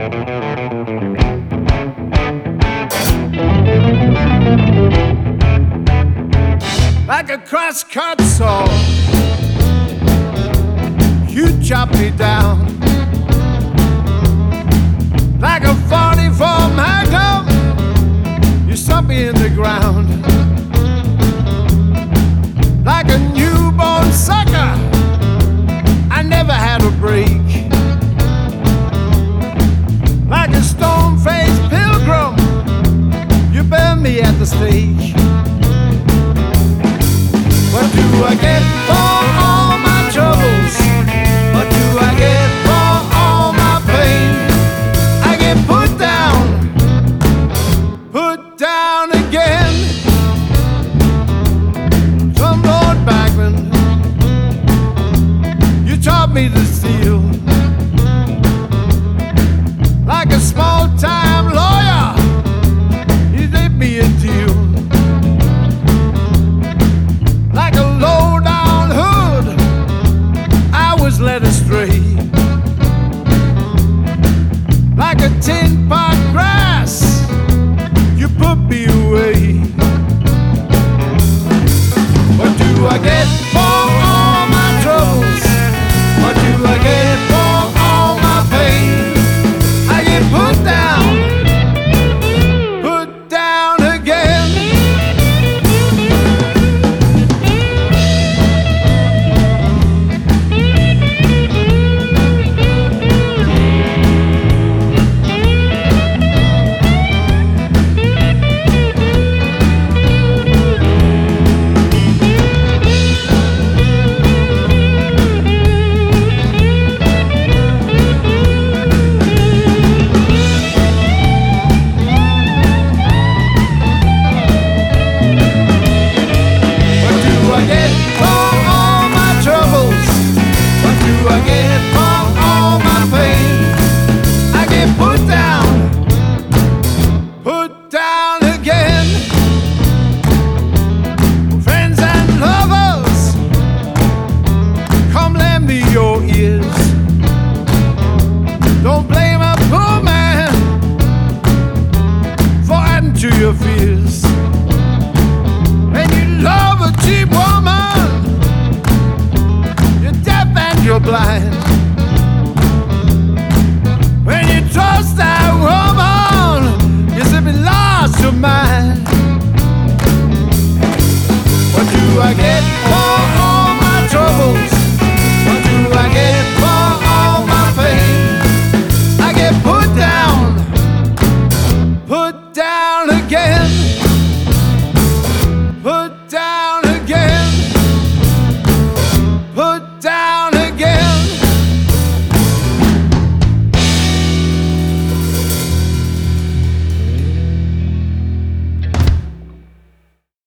Like a cross-cut saw, you chop me down. Like a 44 Magnum, you sunk me in the ground. Like a newborn sucker, I never had a break. Like a stone-faced pilgrim, you burned me at the stake. What do I get for all my troubles? What do I get for all my pain? I get put down again. Some Lord Bagman, you taught me to steal. Like a small-time lawyer, you did me a deal. Like a low-down hood, I was led astray. Like a tin pot